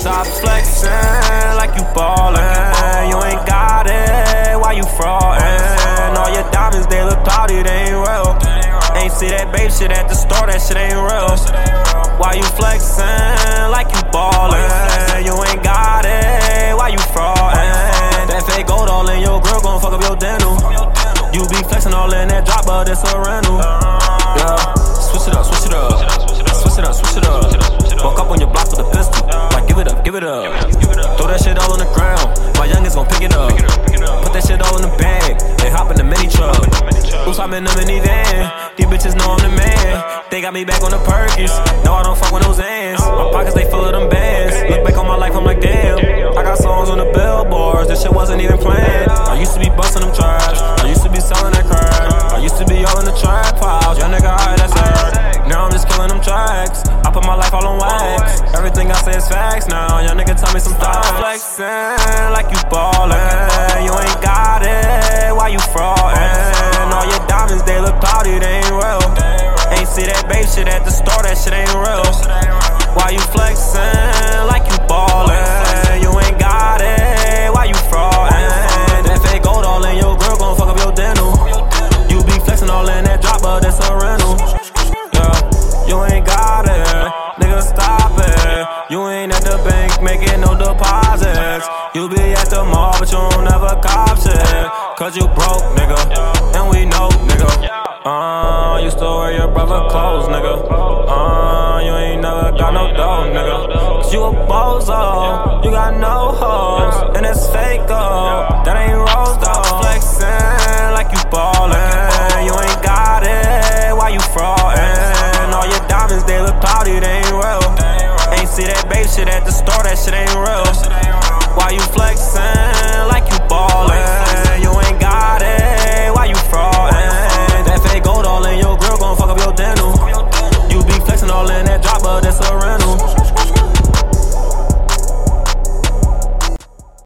Stop flexing like you ballin'. You ain't got it, why you fraudin'? All your diamonds, they look cloudy, they ain't real. Ain't see that babe shit at the store, that shit ain't real. Why you flexin' like you ballin'? You ain't got it, why you fraudin'? That fake gold all in your grill gon' fuck up your dental. You be flexin' all in that drop, but it's a rental. Yeah, switch it up, switch it up. Switch it up, switch it up. Walk up on your block with a pistol. Like, give it up, give it up. Throw that shit all on the ground. My youngins gon' pick it up. Put that shit all in the bag. They hop in the mini truck. Oops, I'm in the minivan. These bitches know I'm the man. They got me back on the Perkins. No, I don't fuck with those ants. My pockets, they full of them bands. Look back on my life, I'm like, damn. I got songs on the billboards. This shit wasn't even planned. I used to be busting them traps. I used to be selling that crack. I used to be all in the trap house. Young nigga, alright, that's hard. Now I'm just killing them tracks. I put my life all on wax. Everything I say is facts now. Young nigga, tell me some thoughts. Flexing like you ballin'. You ain't got it, why you fraudin'? All your diamonds, they look cloudy, they ain't real. Ain't see that babe shit at the store, that shit ain't real. Why you flexin' like you ballin'? You ain't got it, why you fraudin'? That fake gold all in your grill gon' fuck up your dental. You be flexin' all in that drop, but it's a rental. Yeah, you ain't got it, nigga, stop it. You ain't at the bank making no deposits. You be at the mall, but you don't ever cop shit. Cause you broke, nigga, and we know, nigga. Used to wear your brother clothes, nigga. You ain't never got no dough, nigga. Cause you a bozo, you got no hoes. And it's fake, though, that ain't rose, though. Flexin' like you ballin'. You ain't got it, why you fraudin'? All your diamonds, they look cloudy, they ain't real. Ain't see that babe shit at the store, that shit ain't real. Why you flexin' like you